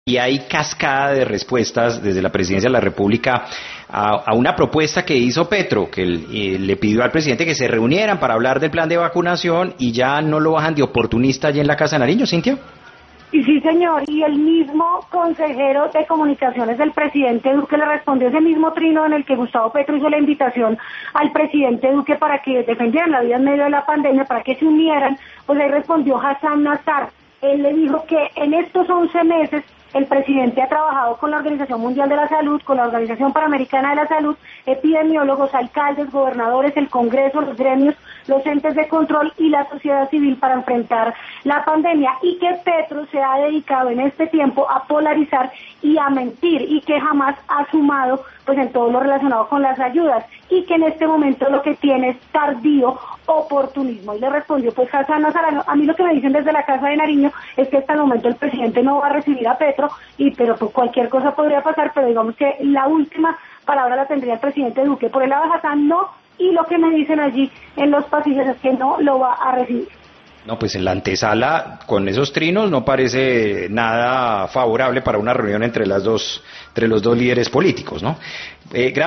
Y hay cascada de respuestas desde la Presidencia de la República a una propuesta que hizo Petro, que le pidió al presidente que se reunieran para hablar del plan de vacunación y ya no lo bajan de oportunista allí en la Casa de Nariño, Cintia. Y sí, señor, y el mismo consejero de comunicaciones del presidente Duque le respondió ese mismo trino en el que Gustavo Petro hizo la invitación al presidente Duque para que defendieran la vida en medio de la pandemia, para que se unieran, pues ahí respondió Hassan Nazar. Él le dijo que en estos 11 meses el presidente ha trabajado con la Organización Mundial de la Salud, con la Organización Panamericana de la Salud, epidemiólogos, alcaldes, gobernadores, el Congreso, los gremios, los entes de control y la sociedad civil para enfrentar la pandemia, y que Petro se ha dedicado en este tiempo a polarizar y a mentir, y que jamás ha sumado pues en todo lo relacionado con las ayudas, y que en este momento lo que tiene es tardío oportunismo. Y le respondió pues Hassan Nazarano: a mí lo que me dicen desde la Casa de Nariño es que hasta el momento el presidente no va a recibir a Petro, pero pues cualquier cosa podría pasar, pero digamos que la última palabra la tendría el presidente Duque. Por el lado de Hassan no, y lo que me dicen allí en los pasillos es que no lo va a recibir. No, pues en la antesala, con esos trinos, no parece nada favorable para una reunión entre los dos líderes políticos, ¿no?